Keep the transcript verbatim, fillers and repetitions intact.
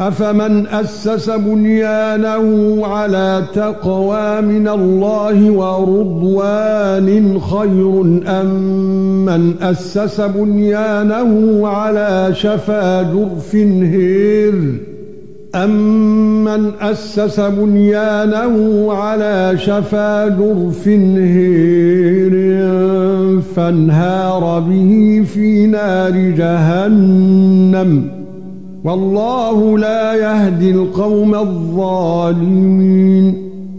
أَفَمَنْ أَسَّسَ بُنْيَانَهُ عَلَى تَقْوَى مِنَ اللَّهِ وَرِضْوَانٍ خَيْرٌ أَمْ مَنْ أَسَّسَ بُنْيَانَهُ عَلَى شَفَا جُرُفٍ هِيرٍ أَمَّنْ أَسَّسَ بُنْيَانَهُ عَلَى شَفَا جُرُفٍ هِيرٍ فَانْهَارَ بِهِ فِي نَارِ جَهَنَّمَ وَاللَّهُ لَا يَهْدِي الْقَوْمَ الظَّالِمِينَ